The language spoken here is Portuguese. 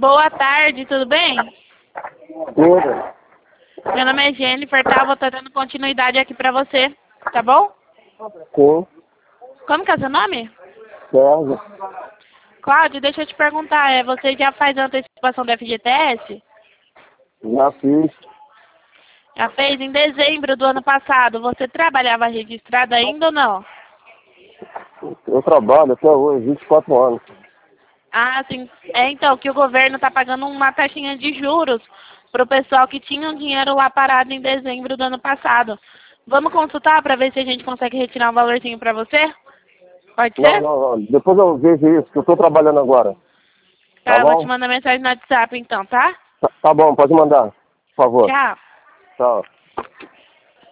Boa tarde, tudo bem? Tudo. Meu nome é Jennifer, tá? Vou estar dando continuidade aqui pra você, tá bom? Sim. Como que é seu nome? Sérgio. Cláudio, deixa eu te perguntar, você já faz a antecipação do FGTS? Já fiz. Já fez em dezembro do ano passado. Você trabalhava registrado ainda ou não? Eu trabalho até hoje, 24 anos. Ah, sim. Então, que o governo está pagando uma taxinha de juros para o pessoal que tinha um dinheiro lá parado em dezembro do ano passado. Vamos consultar para ver se a gente consegue retirar um valorzinho para você? Pode Não, ser? não, não. Depois eu vejo isso, que eu estou trabalhando agora. Tá Tá, eu vou te bom? mandar mensagem no WhatsApp então, tá? Tá bom, pode mandar, por favor. Tchau. Tchau.